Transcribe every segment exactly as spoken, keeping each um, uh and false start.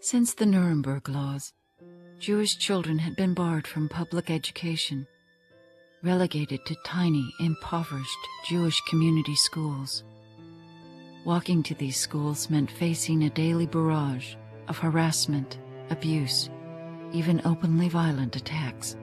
Since the Nuremberg laws, Jewish children had been barred from public education, relegated to tiny, impoverished Jewish community schools. Walking to these schools meant facing a daily barrage of harassment, abuse, even openly violent attacks.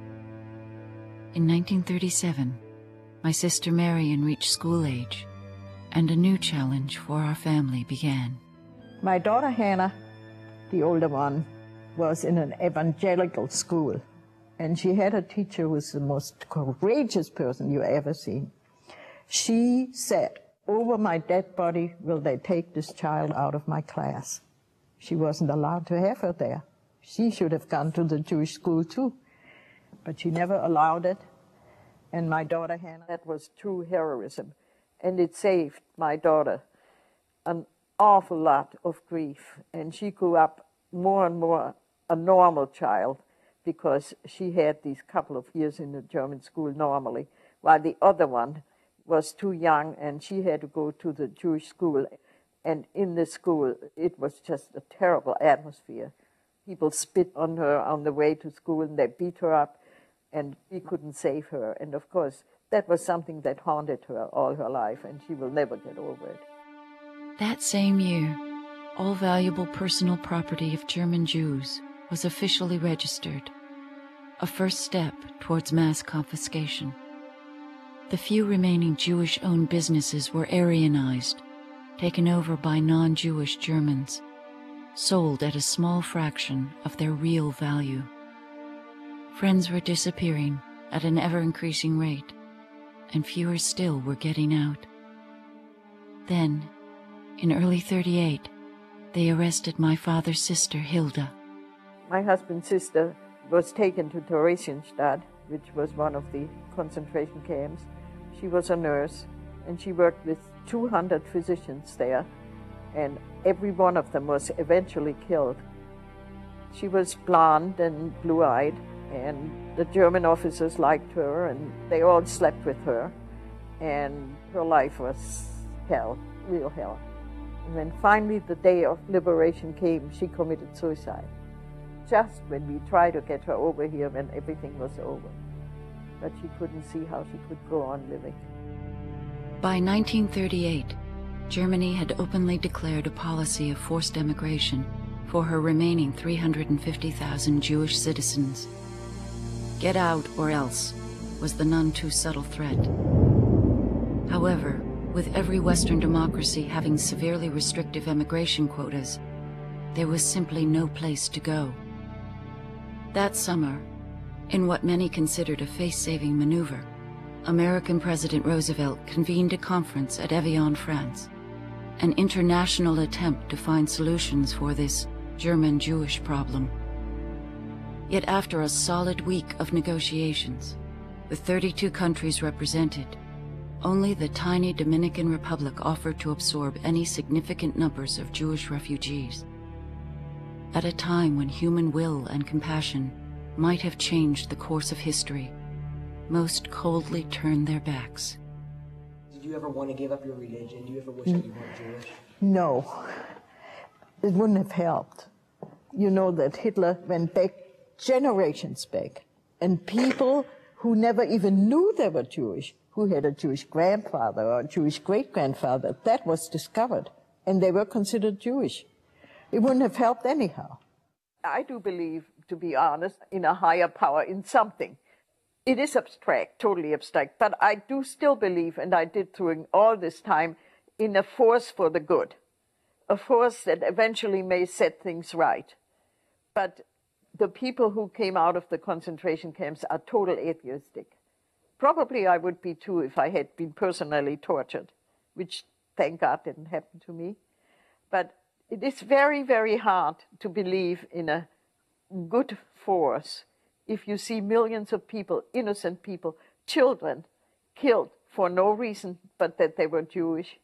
In nineteen thirty-seven, my sister Marion reached school age, and a new challenge for our family began. My daughter Hannah, the older one, was in an evangelical school, and she had a teacher who was the most courageous person you ever seen. She said, "Over my dead body will they take this child out of my class." She wasn't allowed to have her there. She should have gone to the Jewish school too, but she never allowed it. And my daughter Hannah, that was true heroism, and it saved my daughter an awful lot of grief, and she grew up more and more a normal child because she had these couple of years in the German school normally, while the other one was too young and she had to go to the Jewish school. And in the school, it was just a terrible atmosphere. People spit on her on the way to school and they beat her up, and we couldn't save her. And of course, that was something that haunted her all her life, and she will never get over it. That same year, all valuable personal property of German Jews was officially registered, a first step towards mass confiscation. The few remaining Jewish-owned businesses were Aryanized, taken over by non-Jewish Germans, sold at a small fraction of their real value. Friends were disappearing at an ever-increasing rate, and fewer still were getting out. Then, in early thirty-eight, they arrested my father's sister, Hilda. My husband's sister was taken to Theresienstadt, which was one of the concentration camps. She was a nurse, and she worked with two hundred physicians there, and every one of them was eventually killed. She was blonde and blue-eyed, and the German officers liked her, and they all slept with her, and her life was hell, real hell. And then finally the day of liberation came, she committed suicide. Just when we tried to get her over here when everything was over. But she couldn't see how she could go on living. By nineteen thirty-eight, Germany had openly declared a policy of forced emigration for her remaining three hundred fifty thousand Jewish citizens. Get out or else was the none too subtle threat. However, with every Western democracy having severely restrictive emigration quotas, there was simply no place to go. That summer, in what many considered a face-saving maneuver, American President Roosevelt convened a conference at Evian, France, an international attempt to find solutions for this German Jewish problem. Yet after a solid week of negotiations, with thirty-two countries represented, only the tiny Dominican Republic offered to absorb any significant numbers of Jewish refugees. At a time when human will and compassion might have changed the course of history, most coldly turned their backs. Did you ever want to give up your religion? Do you ever wish that you weren't Jewish? No, it wouldn't have helped. You know that Hitler went back generations back, and people who never even knew they were Jewish, who had a Jewish grandfather or a Jewish great-grandfather, that was discovered, and they were considered Jewish. It wouldn't have helped anyhow. I do believe, to be honest, in a higher power, in something. It is abstract, totally abstract, but I do still believe, and I did during all this time, in a force for the good, a force that eventually may set things right. But the people who came out of the concentration camps are total atheistic. Probably I would be too if I had been personally tortured, which, thank God, didn't happen to me. But it is very, very hard to believe in a good force if you see millions of people, innocent people, children, killed for no reason but that they were Jewish.